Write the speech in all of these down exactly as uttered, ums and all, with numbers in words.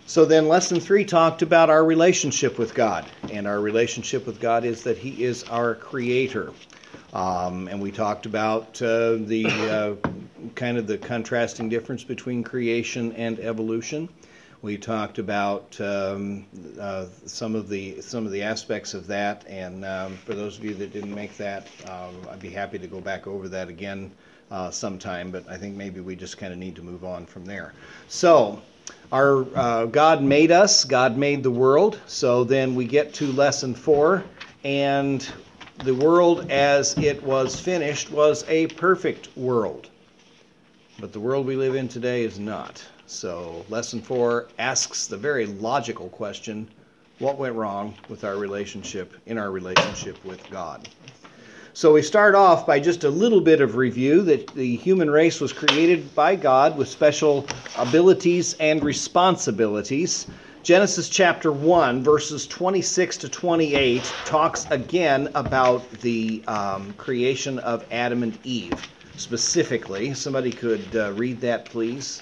So then lesson three talked about our relationship with God. And our relationship with God is that he is our creator. Um, and we talked about uh, the uh, kind of the contrasting difference between creation and evolution. We talked about um, uh, some of the some of the aspects of that, and um, for those of you that didn't make that, um, I'd be happy to go back over that again uh, sometime. But I think maybe we just kind of need to move on from there. So, our uh, God made us. God made the world. So then we get to lesson four, and the world as it was finished was a perfect world. But the world we live in today is not. So lesson four asks the very logical question, what went wrong with our relationship, in our relationship with God? So we start off by just a little bit of review that the human race was created by God with special abilities and responsibilities. Genesis chapter one, verses twenty-six to twenty-eight, talks again about the um, creation of Adam and Eve. Specifically, somebody could uh, read that, please.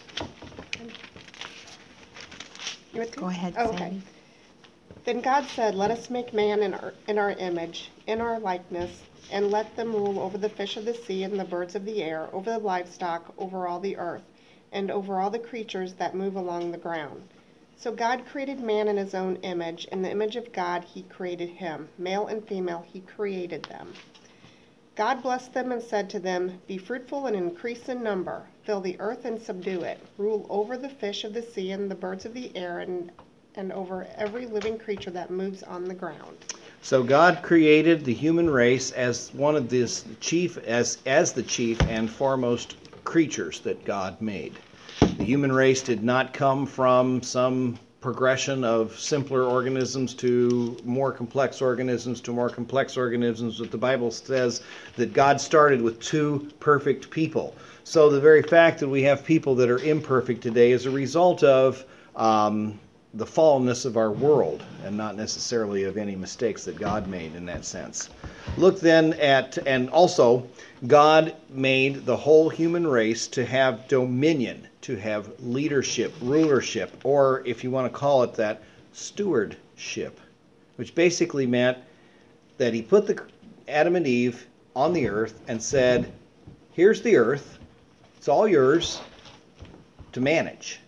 Go ahead, oh, Sandy. okay. Then God said, "Let us make man in our, in our image, in our likeness, and let them rule over the fish of the sea and the birds of the air, over the livestock, over all the earth, and over all the creatures that move along the ground." So God created man in his own image. In the image of God he created him. Male and female he created them. God blessed them and said to them, "Be fruitful and increase in number. Fill the earth and subdue it. Rule over the fish of the sea and the birds of the air, and, and over every living creature that moves on the ground." So God created the human race as one of the chief, as as the chief and foremost creatures that God made. The human race did not come from some progression of simpler organisms to more complex organisms to more complex organisms, but the Bible says that God started with two perfect people. So the very fact that we have people that are imperfect today is a result of um, the fallenness of our world, and not necessarily of any mistakes that God made in that sense. Look then at, and also, God made the whole human race to have dominion, to have leadership, rulership, or if you want to call it that, stewardship, which basically meant that he put the Adam and Eve on the earth and said, here's the earth, it's all yours to manage.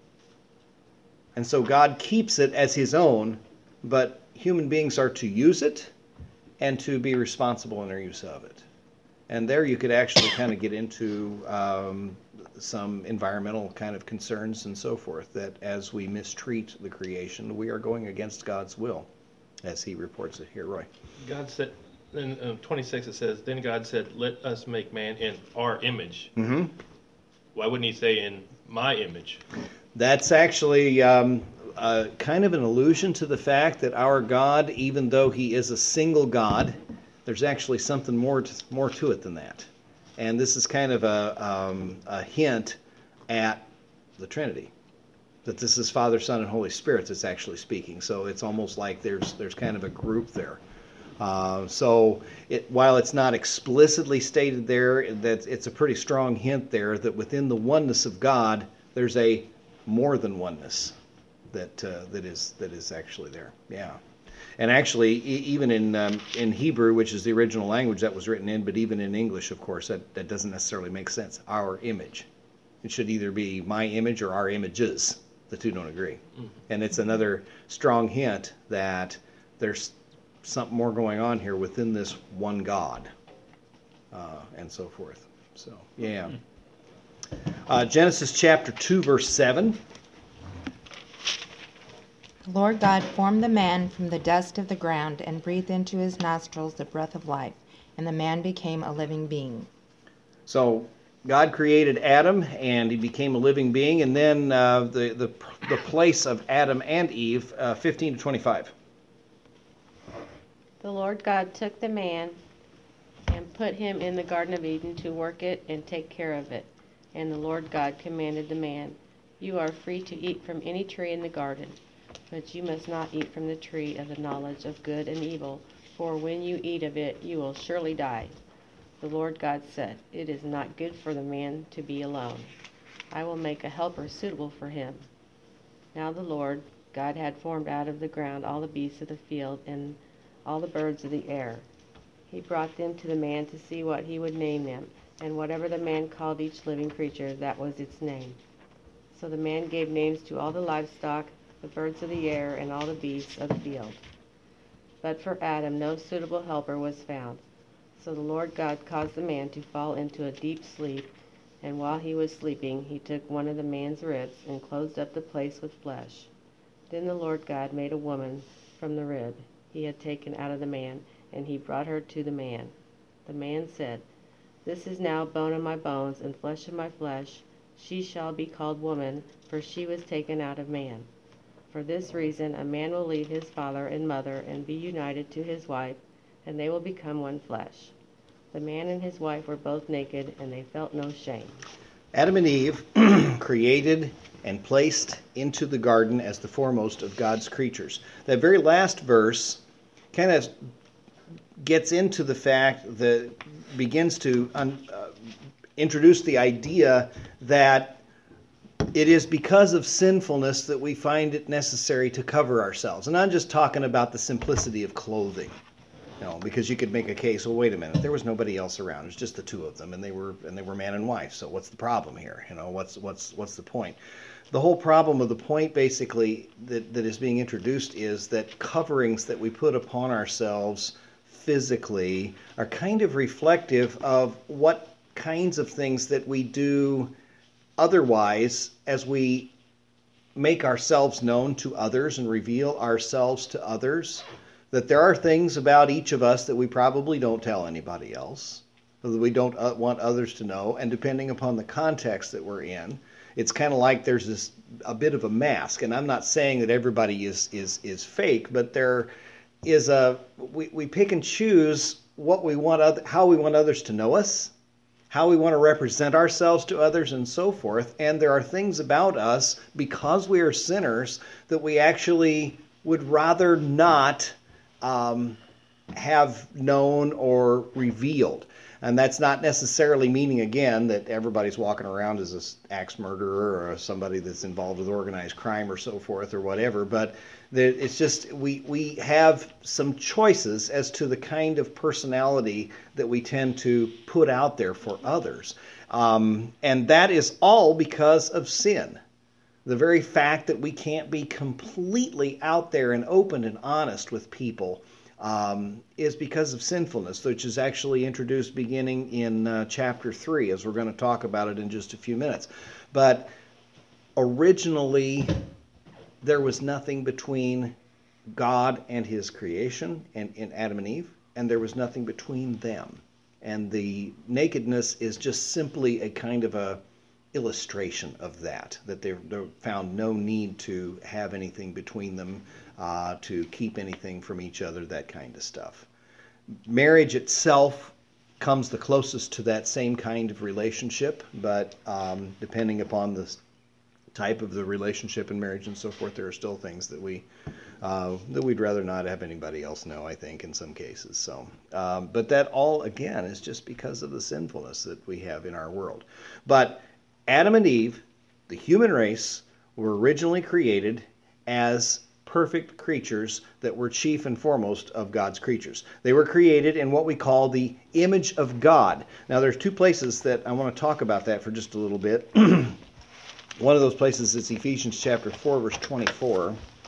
And so God keeps it as his own, but human beings are to use it and to be responsible in their use of it. And there you could actually kind of get into um, some environmental kind of concerns and so forth, that as we mistreat the creation, we are going against God's will, as he reports it here. Roy. God said, in uh, twenty-six it says, "Then God said, let us make man in our image." Mm-hmm. Why wouldn't he say in my image? That's actually um, uh, kind of an allusion to the fact that our God, even though he is a single God, there's actually something more to, more to it than that. And this is kind of a, um, a hint at the Trinity, that this is Father, Son, and Holy Spirit that's actually speaking. So it's almost like there's there's kind of a group there. Uh, so it, while it's not explicitly stated there, that it's a pretty strong hint there that within the oneness of God, there's a more than oneness that uh, that is that is actually there. Yeah. And actually, e- even in um, in Hebrew, which is the original language that was written in, but even in English, of course, that, that doesn't necessarily make sense. Our image. It should either be my image or our images. The two don't agree. Mm-hmm. And it's another strong hint that there's something more going on here within this one God, uh, and so forth. So, yeah. Uh, Genesis chapter two, verse seven. The Lord God formed the man from the dust of the ground and breathed into his nostrils the breath of life, and the man became a living being. So God created Adam, and he became a living being, and then uh, the, the the place of Adam and Eve, uh, fifteen to twenty-five. The Lord God took the man and put him in the Garden of Eden to work it and take care of it. And the Lord God commanded the man, "You are free to eat from any tree in the garden, but you must not eat from the tree of the knowledge of good and evil, for when you eat of it, you will surely die." The Lord God said, "It is not good for the man to be alone. I will make a helper suitable for him." Now the Lord God had formed out of the ground all the beasts of the field and all the birds of the air. He brought them to the man to see what he would name them, and whatever the man called each living creature, that was its name. So the man gave names to all the livestock, the birds of the air, and all the beasts of the field. But for Adam no suitable helper was found. So the Lord God caused the man to fall into a deep sleep, and while he was sleeping, he took one of the man's ribs and closed up the place with flesh. Then the Lord God made a woman from the rib he had taken out of the man, and he brought her to the man. The man said, "This is now bone of my bones and flesh of my flesh. She shall be called woman, for she was taken out of man. For this reason a man will leave his father and mother and be united to his wife, and they will become one flesh." The man and his wife were both naked, and they felt no shame. Adam and Eve, created and placed into the garden as the foremost of God's creatures. That very last verse kind of gets into the fact that begins to un, uh, introduce the idea that it is because of sinfulness that we find it necessary to cover ourselves. And I'm just talking about the simplicity of clothing. You know, because you could make a case, well, wait a minute, there was nobody else around. It was just the two of them, and they were and they were man and wife. So what's the problem here? You know, what's what's what's the point? The whole problem of the point basically that, that is being introduced is that coverings that we put upon ourselves physically are kind of reflective of what kinds of things that we do otherwise as we make ourselves known to others and reveal ourselves to others. That there are things about each of us that we probably don't tell anybody else, that we don't uh, want others to know, and depending upon the context that we're in, it's kind of like there's this a bit of a mask. And I'm not saying that everybody is is is fake, but there is a we, we pick and choose what we want, other, how we want others to know us, how we want to represent ourselves to others, and so forth. And there are things about us, because we are sinners, that we actually would rather not Um, have known or revealed. And that's not necessarily meaning, again, that everybody's walking around as an axe murderer or somebody that's involved with organized crime or so forth or whatever, but it's just we, we have some choices as to the kind of personality that we tend to put out there for others. Um, and that is all because of sin. The very fact that we can't be completely out there and open and honest with people um, is because of sinfulness, which is actually introduced beginning in uh, chapter three, as we're going to talk about it in just a few minutes. But originally, there was nothing between God and his creation, and in Adam and Eve, and there was nothing between them. And the nakedness is just simply a kind of a illustration of that, that they found no need to have anything between them, uh, to keep anything from each other, that kind of stuff. Marriage itself comes the closest to that same kind of relationship, but um, depending upon the type of the relationship in marriage and so forth, there are still things that we uh, that we'd rather not have anybody else know, I think, in some cases. So, um, but that all, again, is just because of the sinfulness that we have in our world. But Adam and Eve, the human race, were originally created as perfect creatures that were chief and foremost of God's creatures. They were created in what we call the image of God. Now, there's two places that I want to talk about that for just a little bit. One of those places is Ephesians chapter four, verse twenty-four.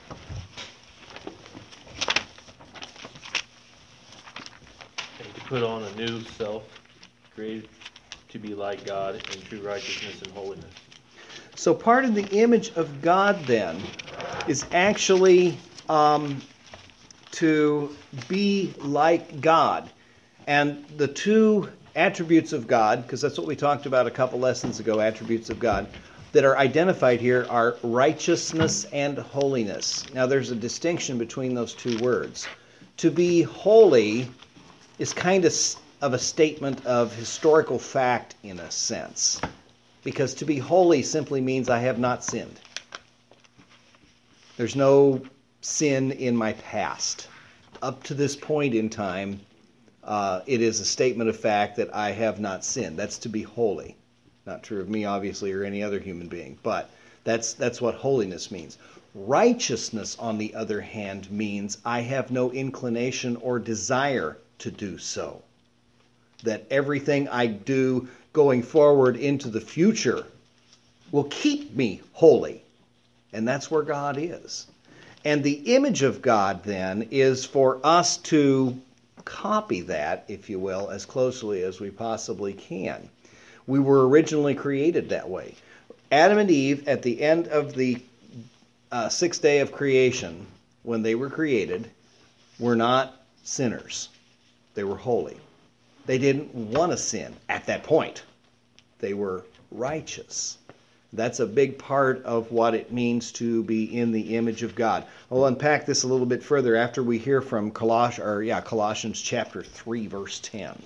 And to put on a new self, created to be like God in true righteousness and holiness. So part of the image of God, then, is actually um, to be like God. And the two attributes of God, because that's what we talked about a couple lessons ago, attributes of God, that are identified here are righteousness and holiness. Now, there's a distinction between those two words. To be holy is kind of of a statement of historical fact in a sense. Because to be holy simply means I have not sinned. There's no sin in my past. Up to this point in time, uh, it is a statement of fact that I have not sinned. That's to be holy. Not true of me, obviously, or any other human being. But That's, that's what holiness means. Righteousness, on the other hand, means I have no inclination or desire to do so. That everything I do going forward into the future will keep me holy. And that's where God is. And the image of God, then, is for us to copy that, if you will, as closely as we possibly can. We were originally created that way. Adam and Eve, at the end of the uh, sixth day of creation, when they were created, were not sinners. They were holy. They didn't want to sin at that point. They were righteous. That's a big part of what it means to be in the image of God. I'll unpack this a little bit further after we hear from Coloss- or, yeah, Colossians chapter three, verse ten.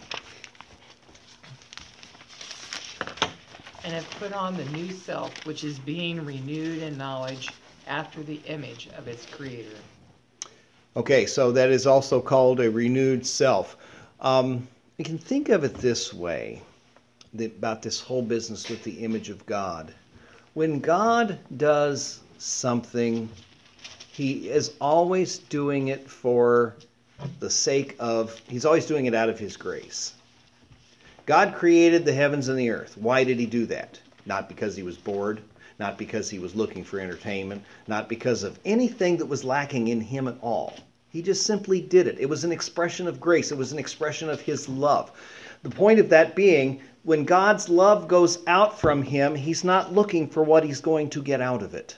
And have put on the new self, which is being renewed in knowledge after the image of its creator. Okay, so that is also called a renewed self. Um, you can think of it this way, the, about this whole business with the image of God. When God does something, he is always doing it for the sake of, he's always doing it out of his grace. God created the heavens and the earth. Why did he do that? Not because he was bored, not because he was looking for entertainment, not because of anything that was lacking in him at all. He just simply did it. It was an expression of grace. It was an expression of his love. The point of that being, when God's love goes out from him, he's not looking for what he's going to get out of it.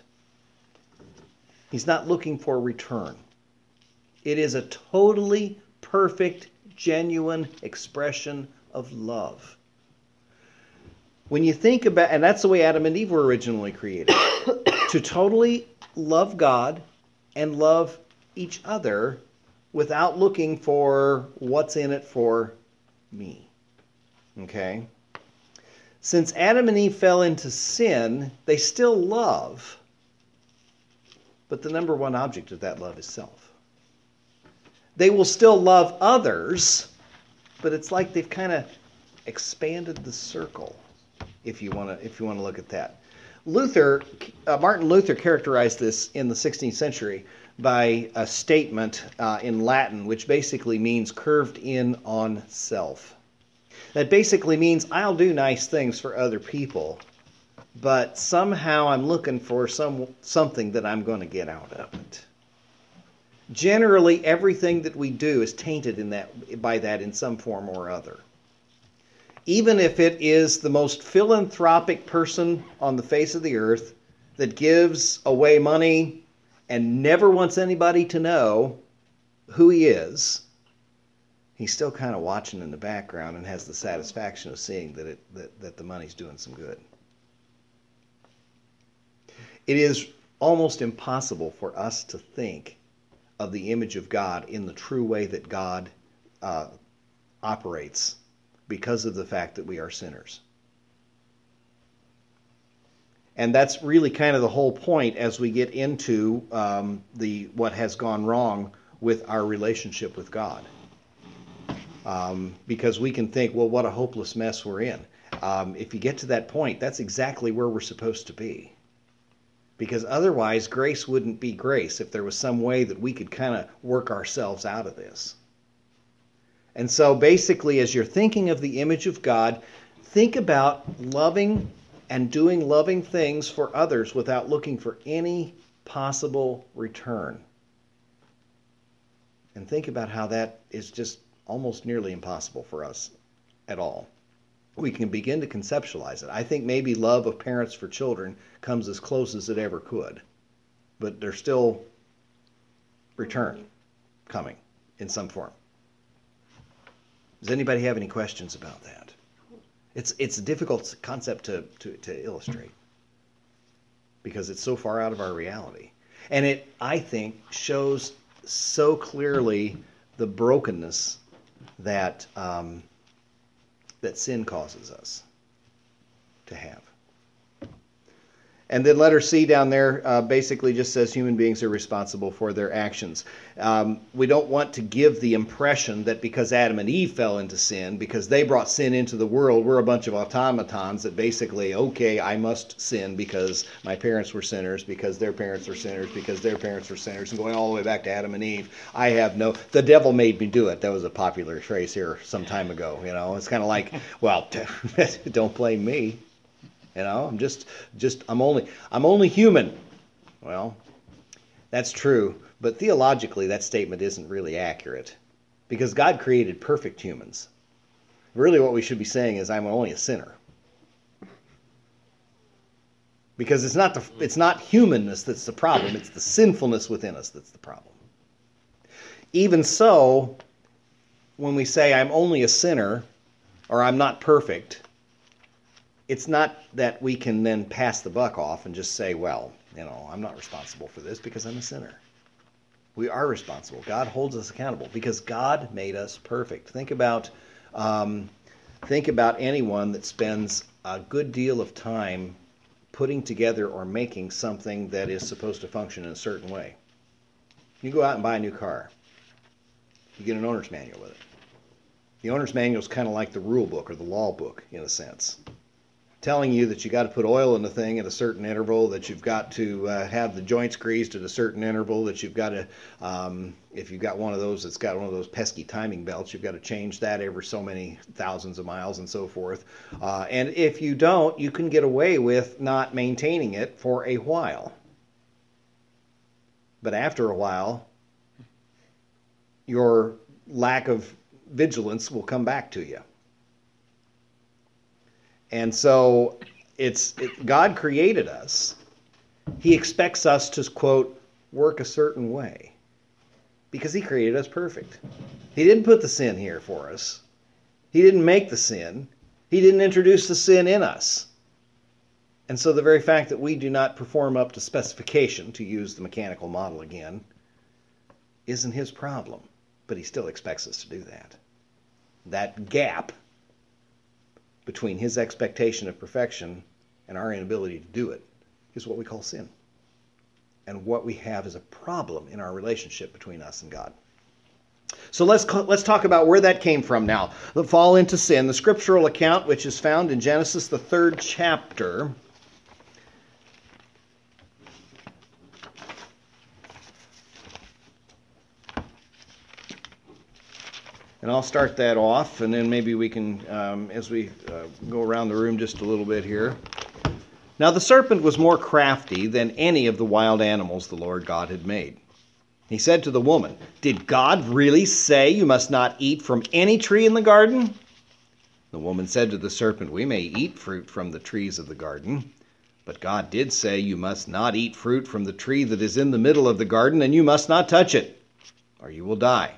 He's not looking for return. It is a totally perfect, genuine expression of love. When you think about, and that's the way Adam and Eve were originally created, to totally love God and love each other without looking for what's in it for me. Okay? Since Adam and Eve fell into sin, they still love, but the number one object of that love is self. They will still love others, but it's like they've kind of expanded the circle, if you want to if you want to look at that. Luther, uh, Martin Luther characterized this in the sixteenth century by a statement uh, in Latin, which basically means curved in on self. That basically means I'll do nice things for other people, but somehow I'm looking for some something that I'm going to get out of it. Generally, everything that we do is tainted in that by that in some form or other. Even if it is the most philanthropic person on the face of the earth that gives away money and never wants anybody to know who he is, he's still kind of watching in the background and has the satisfaction of seeing that, it, that, that the money's doing some good. It is almost impossible for us to think of the image of God in the true way that God uh, operates because of the fact that we are sinners. And that's really kind of the whole point as we get into um, the what has gone wrong with our relationship with God. Um, because we can think, well, what a hopeless mess we're in. Um, if you get to that point, that's exactly where we're supposed to be. Because otherwise, grace wouldn't be grace if there was some way that we could kind of work ourselves out of this. And so basically, as you're thinking of the image of God, think about loving and doing loving things for others without looking for any possible return. And think about how that is just almost nearly impossible for us at all. We can begin to conceptualize it. I think maybe love of parents for children comes as close as it ever could. But there's still return coming in some form. Does anybody have any questions about that? It's it's a difficult concept to, to, to illustrate because it's so far out of our reality. And it, I think, shows so clearly the brokenness that um, that sin causes us to have. And then letter C down there uh, basically just says human beings are responsible for their actions. Um, we don't want to give the impression that because Adam and Eve fell into sin, because they brought sin into the world, we're a bunch of automatons that basically, okay, I must sin because my parents were sinners, because their parents were sinners, because their parents were sinners, and going all the way back to Adam and Eve. I have no, the devil made me do it. That was a popular phrase here some time ago. You know, it's kind of like, well, don't blame me. You know, I'm just, just, I'm only, I'm only human. Well, that's true, but theologically, that statement isn't really accurate, because God created perfect humans. Really, what we should be saying is, I'm only a sinner, because it's not the, it's not humanness that's the problem; it's the sinfulness within us that's the problem. Even so, when we say I'm only a sinner, or I'm not perfect, it's not that we can then pass the buck off and just say, well, you know, I'm not responsible for this because I'm a sinner. We are responsible. God holds us accountable because God made us perfect. Think about, um, think about anyone that spends a good deal of time putting together or making something that is supposed to function in a certain way. You go out and buy a new car. You get an owner's manual with it. The owner's manual is kind of like the rule book or the law book in a sense, telling you that you got to put oil in the thing at a certain interval, that you've got to uh, have the joints greased at a certain interval, that you've got to, um, if you've got one of those that's got one of those pesky timing belts, you've got to change that every so many thousands of miles and so forth. Uh, and if you don't, you can get away with not maintaining it for a while. But after a while, your lack of vigilance will come back to you. And so it's it, God created us. He expects us to, quote, work a certain way because he created us perfect. He didn't put the sin here for us. He didn't make the sin. He didn't introduce the sin in us. And so the very fact that we do not perform up to specification, to use the mechanical model again, isn't his problem. But he still expects us to do that. That gap between his expectation of perfection and our inability to do it is what we call sin. And what we have is a problem in our relationship between us and God. So let's let's talk about where that came from now. The fall into sin, the scriptural account, which is found in Genesis, the third chapter. And I'll start that off, and then maybe we can, um, as we uh, go around the room just a little bit here. Now the serpent was more crafty than any of the wild animals the Lord God had made. He said to the woman, "Did God really say you must not eat from any tree in the garden?" The woman said to the serpent, "We may eat fruit from the trees of the garden, but God did say you must not eat fruit from the tree that is in the middle of the garden, and you must not touch it, or you will die."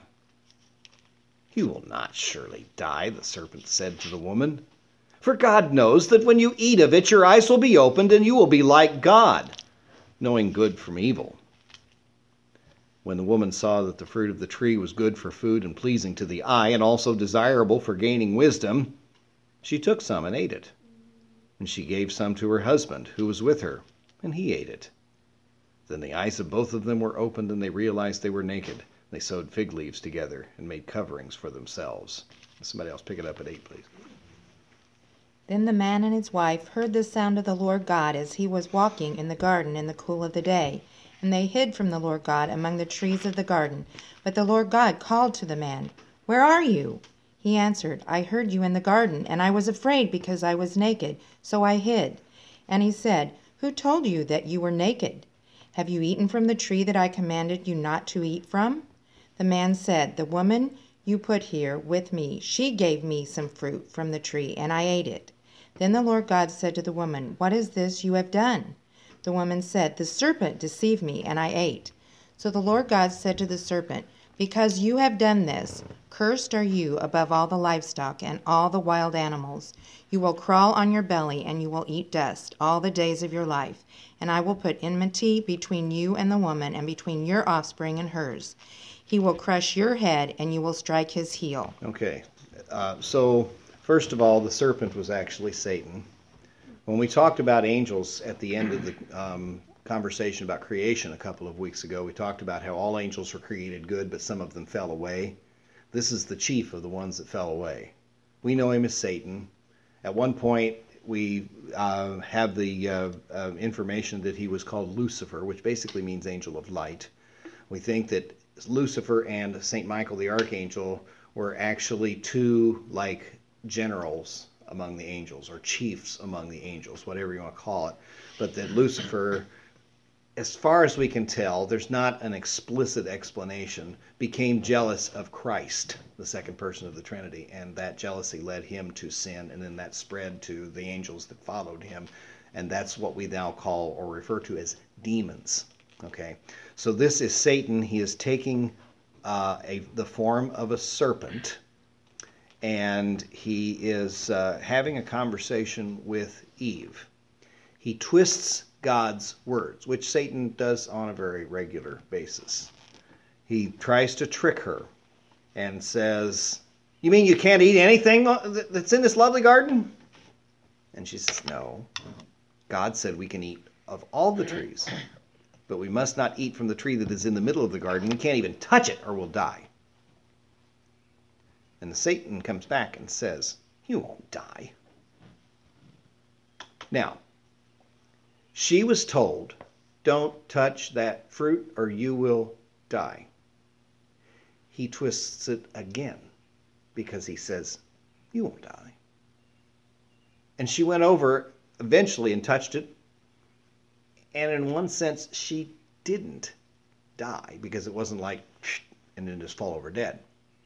"You will not surely die," the serpent said to the woman. "For God knows that when you eat of it, your eyes will be opened, and you will be like God, knowing good from evil." When the woman saw that the fruit of the tree was good for food and pleasing to the eye, and also desirable for gaining wisdom, she took some and ate it. And she gave some to her husband, who was with her, and he ate it. Then the eyes of both of them were opened, and they realized they were naked. They sewed fig leaves together and made coverings for themselves. Somebody else pick it up at eight, please. Then the man and his wife heard the sound of the Lord God as he was walking in the garden in the cool of the day. And they hid from the Lord God among the trees of the garden. But the Lord God called to the man, "Where are you?" He answered, "I heard you in the garden, and I was afraid because I was naked, so I hid." And he said, "Who told you that you were naked? Have you eaten from the tree that I commanded you not to eat from?" The man said, "The woman you put here with me, she gave me some fruit from the tree, and I ate it." Then the Lord God said to the woman, "What is this you have done?" The woman said, "The serpent deceived me, and I ate." So the Lord God said to the serpent, "Because you have done this, cursed are you above all the livestock and all the wild animals. You will crawl on your belly, and you will eat dust all the days of your life. And I will put enmity between you and the woman, and between your offspring and hers. He will crush your head, and you will strike his heel." Okay. Uh, so, first of all, the serpent was actually Satan. When we talked about angels at the end of the um, conversation about creation a couple of weeks ago, we talked about how all angels were created good, but some of them fell away. This is the chief of the ones that fell away. We know him as Satan. At one point, we uh, have the uh, uh, information that he was called Lucifer, which basically means angel of light. We think that Lucifer and Saint Michael the Archangel were actually two, like, generals among the angels, or chiefs among the angels, whatever you want to call it. But that Lucifer, as far as we can tell, there's not an explicit explanation, became jealous of Christ, the second person of the Trinity, and that jealousy led him to sin, and then that spread to the angels that followed him, and that's what we now call or refer to as demons. Okay, so this is Satan. He is taking uh, a, the form of a serpent, and he is uh, having a conversation with Eve. He twists God's words, which Satan does on a very regular basis. He tries to trick her and says, "You mean you can't eat anything that's in this lovely garden?" And she says, "No. God said we can eat of all the trees, but we must not eat from the tree that is in the middle of the garden. We can't even touch it or we'll die." And the Satan comes back and says, "You won't die." Now, she was told, "Don't touch that fruit or you will die." He twists it again because he says, "You won't die." And she went over eventually and touched it. And in one sense, she didn't die because it wasn't like, and then just fall over dead.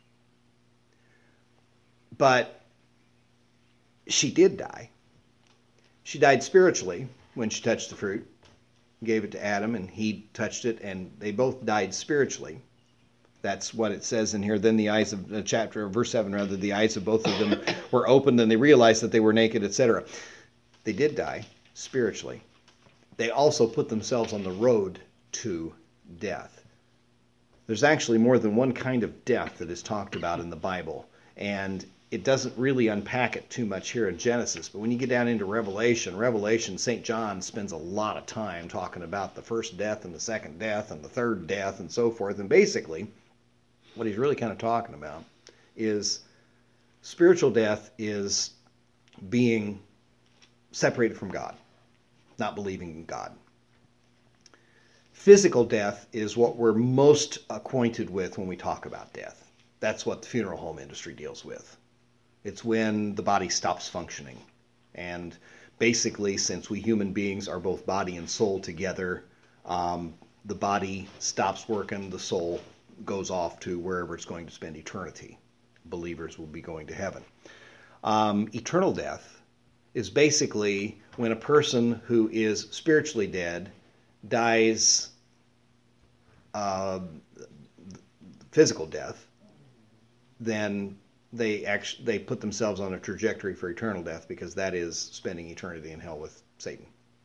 But she did die. She died spiritually when she touched the fruit, gave it to Adam, and he touched it, and they both died spiritually. That's what it says in here. Then the eyes of the chapter, verse seven rather, the eyes of both of them were opened, and they realized that they were naked, et cetera. They did die spiritually. They also put themselves on the road to death. There's actually more than one kind of death that is talked about in the Bible, and it doesn't really unpack it too much here in Genesis, but when you get down into Revelation, Revelation, Saint John spends a lot of time talking about the first death and the second death and the third death and so forth, and basically what he's really kind of talking about is spiritual death is being separated from God, not believing in God. Physical death is what we're most acquainted with when we talk about death. That's what the funeral home industry deals with. It's when the body stops functioning. And basically, since we human beings are both body and soul together, um, the body stops working, the soul goes off to wherever it's going to spend eternity. Believers will be going to heaven. Um, eternal death is basically when a person who is spiritually dead dies uh, physical death, then they actually they put themselves on a trajectory for eternal death, because that is spending eternity in hell with Satan.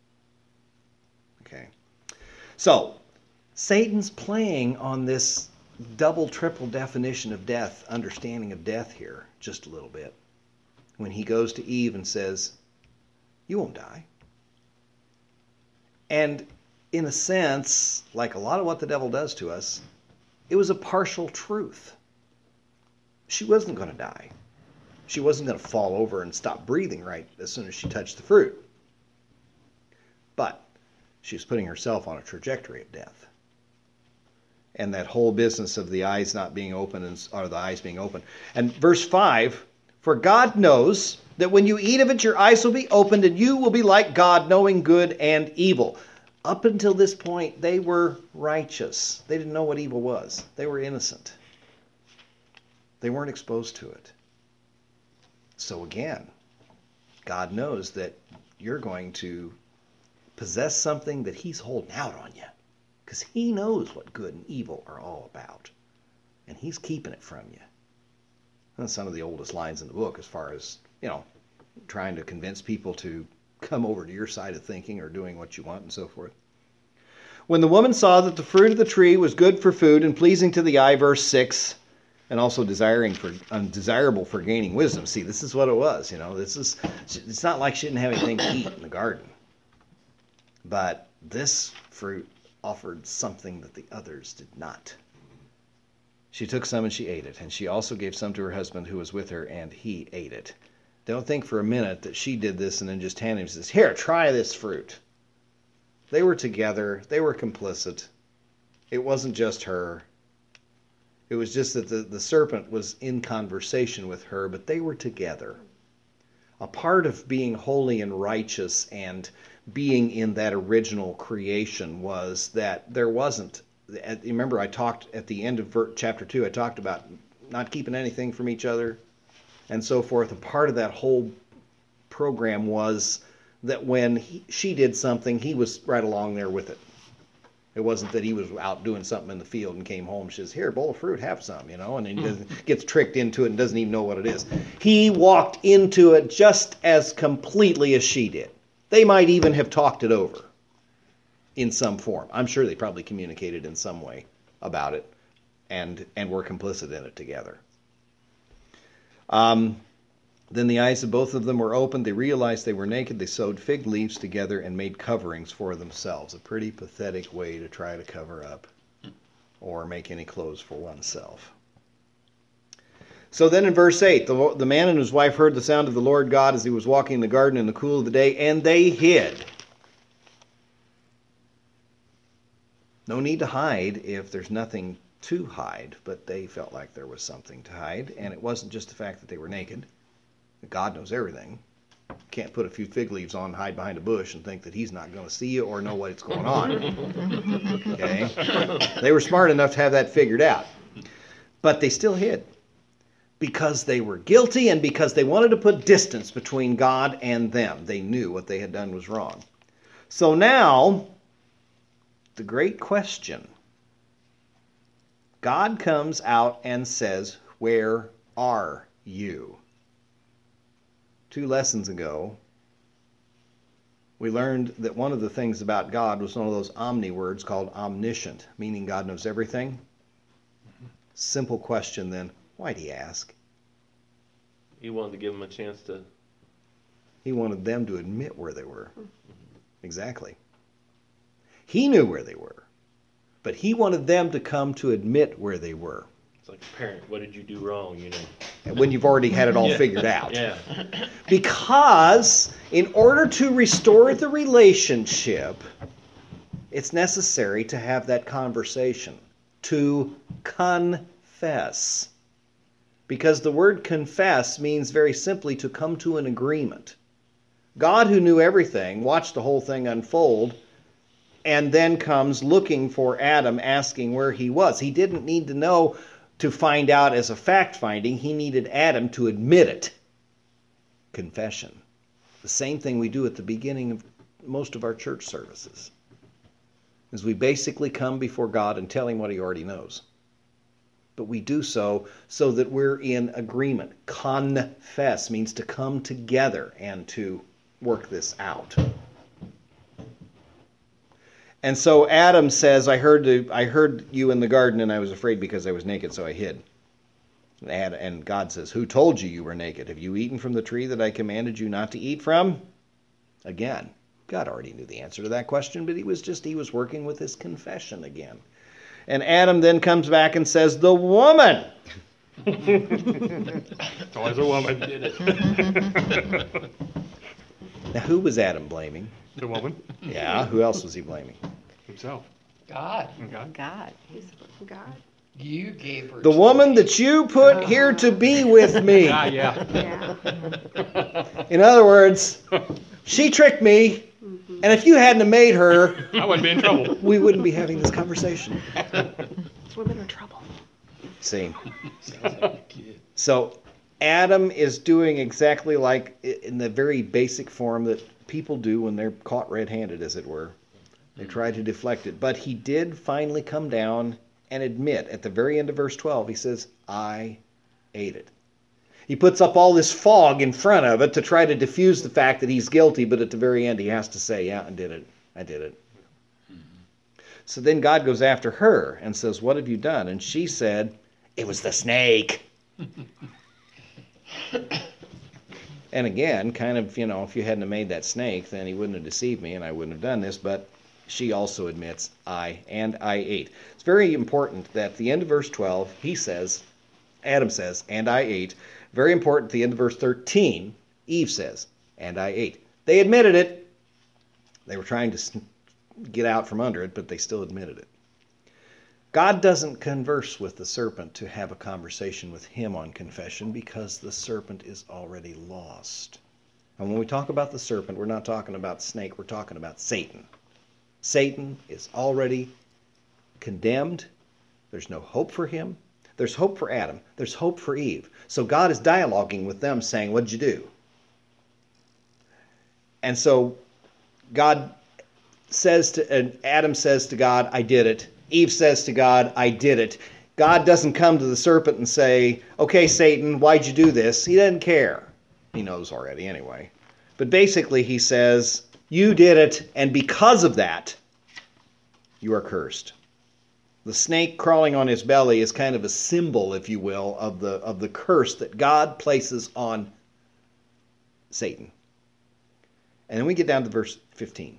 Okay, so Satan's playing on this double, triple definition of death, understanding of death here, just a little bit, when he goes to Eve and says, "You won't die." And in a sense, like a lot of what the devil does to us, it was a partial truth. She wasn't going to die. She wasn't going to fall over and stop breathing right as soon as she touched the fruit. But she was putting herself on a trajectory of death. And that whole business of the eyes not being open, and, or the eyes being open. And verse five, "For God knows that when you eat of it, your eyes will be opened, and you will be like God, knowing good and evil." Up until this point, they were righteous. They didn't know what evil was. They were innocent. They weren't exposed to it. So again, God knows that you're going to possess something that he's holding out on you, because he knows what good and evil are all about, and he's keeping it from you. That's some of the oldest lines in the book, as far as, you know, trying to convince people to come over to your side of thinking or doing what you want and so forth. "When the woman saw that the fruit of the tree was good for food and pleasing to the eye," verse six, and also desiring for undesirable for gaining wisdom. See, this is what it was. You know, this is. It's not like she didn't have anything to eat in the garden, but this fruit offered something that the others did not. She took some and she ate it, and she also gave some to her husband who was with her, and he ate it. Don't think for a minute that she did this and then just handed him and says, "Here, try this fruit." They were together. They were complicit. It wasn't just her. It was just that the, the serpent was in conversation with her, but they were together. A part of being holy and righteous and being in that original creation was that there wasn't, remember I talked at the end of chapter two, I talked about not keeping anything from each other and so forth. A part of that whole program was that when he, she did something, he was right along there with it. It wasn't that he was out doing something in the field and came home and says, "Here, bowl of fruit, have some," you know, and he doesn't, gets tricked into it and doesn't even know what it is. He walked into it just as completely as she did. They might even have talked it over in some form. I'm sure they probably communicated in some way about it and, and were complicit in it together. Um, Then the eyes of both of them were opened. They realized they were naked. They sewed fig leaves together and made coverings for themselves. A pretty pathetic way to try to cover up or make any clothes for oneself. So then in verse eight, the, the man and his wife heard the sound of the Lord God as he was walking in the garden in the cool of the day, and they hid. No need to hide if there's nothing to hide, but they felt like there was something to hide, and it wasn't just the fact that they were naked. God knows everything. Can't put a few fig leaves on, hide behind a bush, and think that he's not going to see you or know what's going on. Okay? They were smart enough to have that figured out. But they still hid. Because they were guilty and because they wanted to put distance between God and them. They knew what they had done was wrong. So now, the great question. God comes out and says, "Where are you?" Two lessons ago, we learned that one of the things about God was one of those omni words called omniscient, meaning God knows everything. Simple question then, why'd he ask? He wanted to give them a chance to... He wanted them to admit where they were. Exactly. He knew where they were, but he wanted them to come to admit where they were. It's like a parent, what did you do wrong, you know? When you've already had it all Yeah. figured out. Yeah. Because in order to restore the relationship, it's necessary to have that conversation, to confess. Because the word confess means very simply to come to an agreement. God, who knew everything, watched the whole thing unfold, and then comes looking for Adam, asking where he was. He didn't need to know to find out as a fact-finding. He needed Adam to admit it. Confession. The same thing we do at the beginning of most of our church services. Is we basically come before God and tell him what he already knows. But we do so so that we're in agreement. Confess means to come together and to work this out. And so Adam says, I heard the, I heard you in the garden, and I was afraid because I was naked, so I hid. And God says, who told you you were naked? Have you eaten from the tree that I commanded you not to eat from? Again, God already knew the answer to that question, but he was just, he was working with his confession again. And Adam then comes back and says, the woman. It's always a woman. Did it. Now, who was Adam blaming? The woman Yeah, who else was he blaming? himself. God, Okay. God. God. you gave her The to woman me. that you put here to be with me. Ah, yeah. Yeah. In other words, she tricked me, and if you hadn't have made her, I wouldn't be in trouble. we wouldn't be having this conversation. Women are trouble. See? Sounds like a kid. So Adam is doing exactly like in the very basic form that people do when they're caught red-handed, as it were. They try to deflect it. But he did finally come down and admit, at the very end of verse twelve, he says, I ate it. He puts up all this fog in front of it to try to diffuse the fact that he's guilty, but at the very end he has to say, yeah, I did it. I did it. Mm-hmm. So then God goes after her and says, what have you done? And she said, It was the snake. And again, kind of, you know, if you hadn't have made that snake, then he wouldn't have deceived me and I wouldn't have done this. But she also admits, I and I ate. It's very important that at the end of verse twelve, he says, Adam says, and I ate. Very important at the end of verse thirteen, Eve says, and I ate. They admitted it. They were trying to get out from under it, but they still admitted it. God doesn't converse with the serpent to have a conversation with him on confession because the serpent is already lost. And when we talk about the serpent, we're not talking about snake, we're talking about Satan. Satan is already condemned. There's no hope for him. There's hope for Adam. There's hope for Eve. So God is dialoguing with them saying, what'd you do? And so God says to, and Adam says to God, I did it. Eve says to God, I did it. God doesn't come to the serpent and say, okay, Satan, why'd you do this? He doesn't care. He knows already anyway. But basically he says, you did it, and because of that, you are cursed. The snake crawling on his belly is kind of a symbol, if you will, of the, of the curse that God places on Satan. And then we get down to verse fifteen.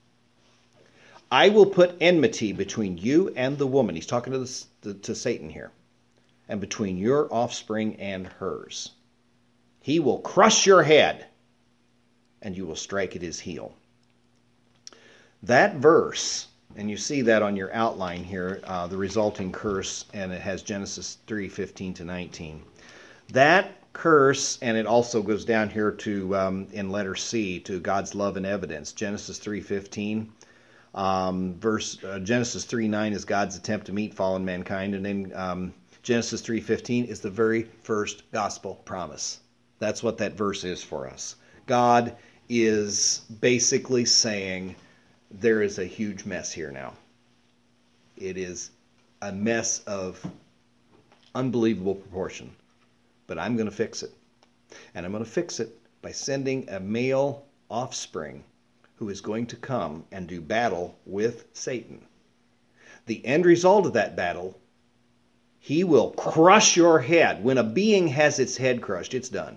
I will put enmity between you and the woman. He's talking to, the, to, to Satan here. And between your offspring and hers. He will crush your head, and you will strike at his heel. That verse, and you see that on your outline here, uh, the resulting curse, and it has Genesis three fifteen to nineteen. That curse, and it also goes down here to um, in letter C to God's love and evidence. Genesis three fifteen. Um, verse uh, Genesis three nine is God's attempt to meet fallen mankind, and then um, Genesis three fifteen is the very first gospel promise. That's what that verse is for us. God is basically saying there is a huge mess here now. It is a mess of unbelievable proportion, but I'm going to fix it, and I'm going to fix it by sending a male offspring who is going to come and do battle with Satan. The end result of that battle, he will crush your head. When a being has its head crushed, it's done.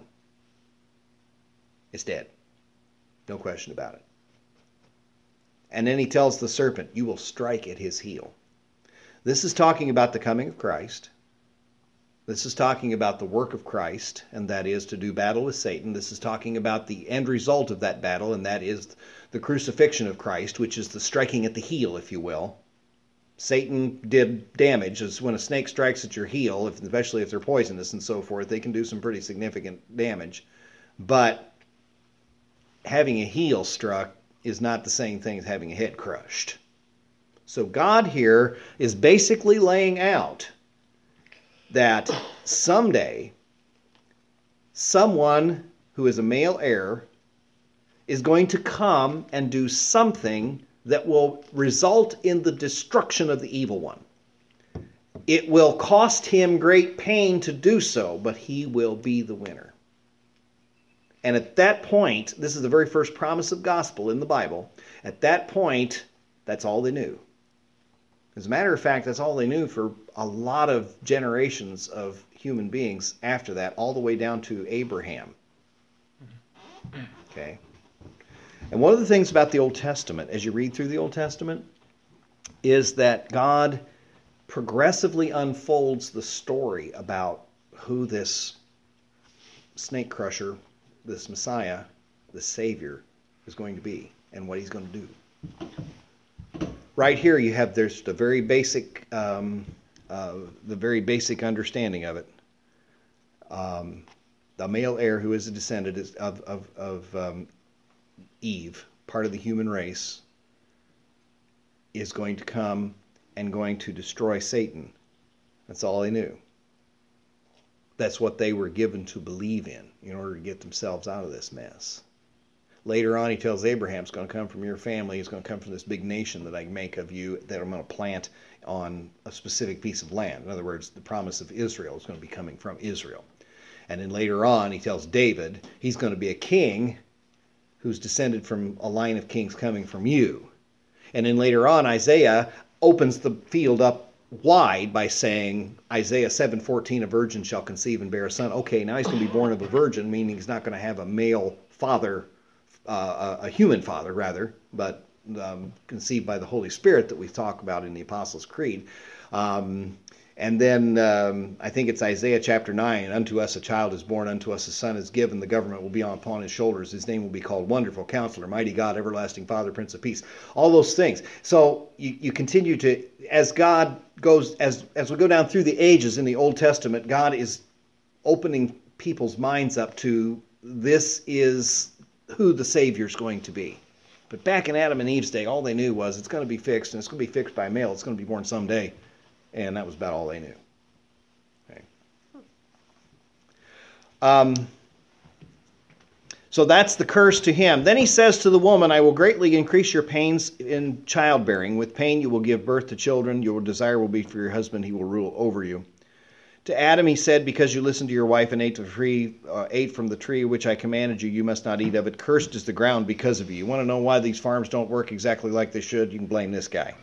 It's dead. No question about it. And then he tells the serpent, you will strike at his heel. This is talking about the coming of Christ. This is talking about the work of Christ, and that is to do battle with Satan. This is talking about the end result of that battle, and that is the crucifixion of Christ, which is the striking at the heel, if you will. Satan did damage. As when a snake strikes at your heel, if, especially if they're poisonous and so forth, they can do some pretty significant damage. But having a heel struck is not the same thing as having a head crushed. So God here is basically laying out that someday someone who is a male heir is going to come and do something that will result in the destruction of the evil one. It will cost him great pain to do so, but he will be the winner. And at that point, this is the very first promise of gospel in the Bible. At that point, that's all they knew. As a matter of fact, that's all they knew for a lot of generations of human beings after that, all the way down to Abraham. Okay? And one of the things about the Old Testament, as you read through the Old Testament, is that God progressively unfolds the story about who this snake crusher, this Messiah, the Savior, is going to be and what he's going to do. Right here you have there's the very basic um, uh, the very basic understanding of it. Um, the male heir who is a descendant is of, of, of um, Eve, part of the human race, is going to come and going to destroy Satan. That's all they knew. That's what they were given to believe in in order to get themselves out of this mess. Later on, he tells Abraham, it's going to come from your family. It's going to come from this big nation that I make of you that I'm going to plant on a specific piece of land. In other words, the promise of Israel is going to be coming from Israel. And then later on, he tells David, he's going to be a king who's descended from a line of kings coming from you. And then later on, Isaiah opens the field up wide by saying Isaiah seven fourteen, a virgin shall conceive and bear a son. Okay, now he's going to be born of a virgin, meaning he's not going to have a male father, uh, a, a human father rather, but um, conceived by the Holy Spirit that we talk about in the Apostles' Creed. Um, and then um, I think it's Isaiah chapter nine, unto us a child is born, unto us a son is given, the government will be upon his shoulders, his name will be called Wonderful Counselor, Mighty God, Everlasting Father, Prince of Peace. All those things. So you, you continue to, as God goes, as, as we go down through the ages in the Old Testament, God is opening people's minds up to this is who the Savior's going to be. But back in Adam and Eve's day, all they knew was it's going to be fixed, and it's going to be fixed by a male. It's going to be born someday. And that was about all they knew. Okay. Um, so that's the curse to him. Then he says to the woman, I will greatly increase your pains in childbearing. With pain you will give birth to children. Your desire will be for your husband. He will rule over you. To Adam he said, because you listened to your wife and ate, the tree, uh, ate from the tree which I commanded you, you must not eat of it. Cursed is the ground because of you. You want to know why these farms don't work exactly like they should? You can blame this guy.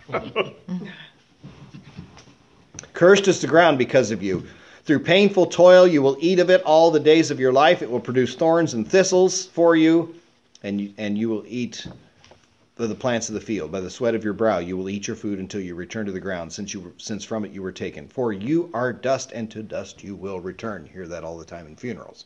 Cursed is the ground because of you. Through painful toil you will eat of it all the days of your life. It will produce thorns and thistles for you, and you, and you will eat of the plants of the field. By the sweat of your brow you will eat your food until you return to the ground, since you since from it you were taken. For you are dust, and to dust you will return. You hear that all the time in funerals.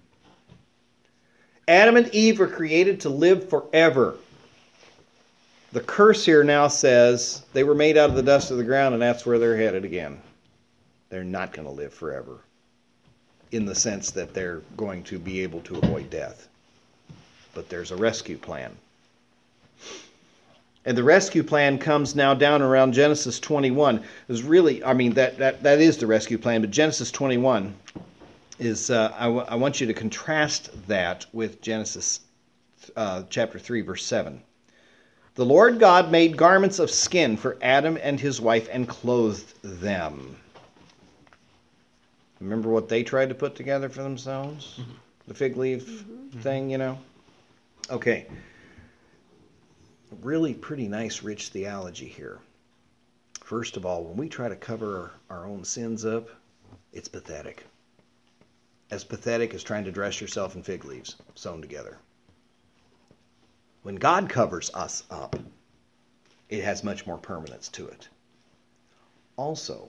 Adam and Eve were created to live forever. The curse here now says they were made out of the dust of the ground, and that's where they're headed again. They're not going to live forever, in the sense that they're going to be able to avoid death. But there's a rescue plan. And the rescue plan comes now down around Genesis twenty-one. It's really, I mean, that, that, that is the rescue plan, but Genesis twenty-one is, uh, I, w- I want you to contrast that with Genesis uh, chapter three, verse seven. The Lord God made garments of skin for Adam and his wife and clothed them. Remember what they tried to put together for themselves? Mm-hmm. The fig leaf mm-hmm. thing, you know? Okay. Really pretty nice, rich theology here. First of all, when we try to cover our own sins up, it's pathetic. As pathetic as trying to dress yourself in fig leaves sewn together. When God covers us up, it has much more permanence to it. Also,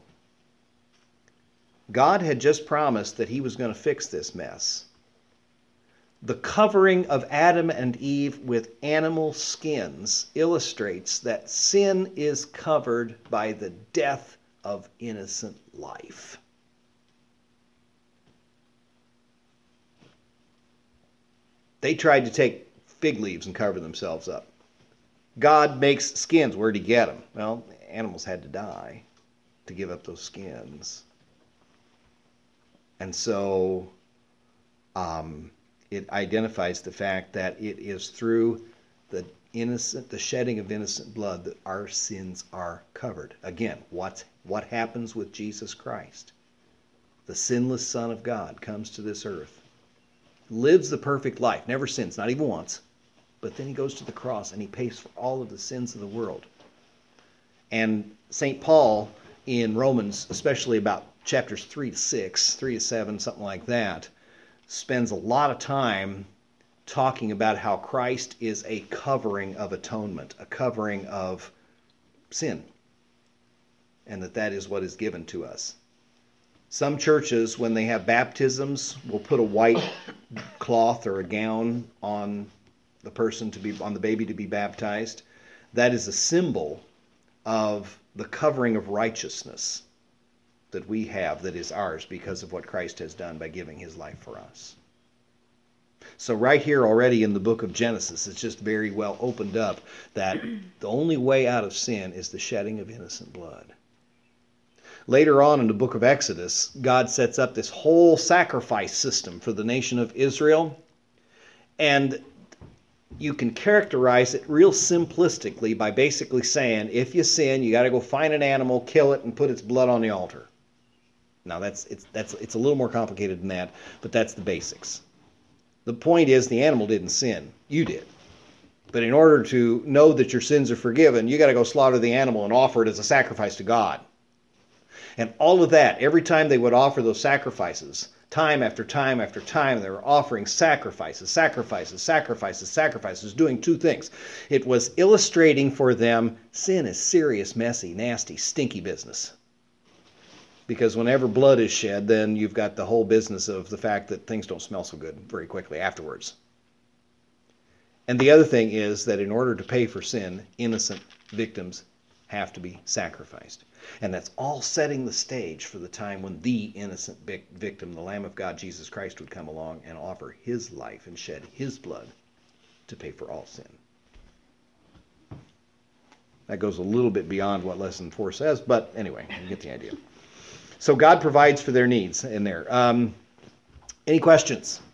God had just promised that he was going to fix this mess. The covering of Adam and Eve with animal skins illustrates that sin is covered by the death of innocent life. They tried to take fig leaves and cover themselves up. God makes skins. Where'd he get them? Well, animals had to die to give up those skins. And so um, it identifies the fact that it is through the innocent, the shedding of innocent blood that our sins are covered. Again, what's, what happens with Jesus Christ? The sinless Son of God comes to this earth, lives the perfect life, never sins, not even once, but then he goes to the cross and he pays for all of the sins of the world. And Saint Paul in Romans, especially about chapters three to six, three to seven, something like that, spends a lot of time talking about how Christ is a covering of atonement, a covering of sin, and that that is what is given to us. Some churches, when they have baptisms, will put a white cloth or a gown on the person to be, on the baby to be baptized. That is a symbol of the covering of righteousness that we have, that is ours because of what Christ has done by giving his life for us. So right here already in the book of Genesis, it's just very well opened up that the only way out of sin is the shedding of innocent blood. Later on in the book of Exodus, God sets up this whole sacrifice system for the nation of Israel. And you can characterize it real simplistically by basically saying, if you sin, you got to go find an animal, kill it, and put its blood on the altar. Now that's it's that's it's a little more complicated than that, but that's the basics. The point is, the animal didn't sin. You did. But in order to know that your sins are forgiven, you got to go slaughter the animal and offer it as a sacrifice to God. And all of that, every time they would offer those sacrifices, time after time after time, they were offering sacrifices, sacrifices, sacrifices, sacrifices, doing two things. It was illustrating for them sin is serious, messy, nasty, stinky business. Because whenever blood is shed, then you've got the whole business of the fact that things don't smell so good very quickly afterwards. And the other thing is that in order to pay for sin, innocent victims have to be sacrificed. And that's all setting the stage for the time when the innocent victim, the Lamb of God, Jesus Christ, would come along and offer his life and shed his blood to pay for all sin. That goes a little bit beyond what lesson four says, but anyway, you get the idea. So God provides for their needs in there. Um, any questions?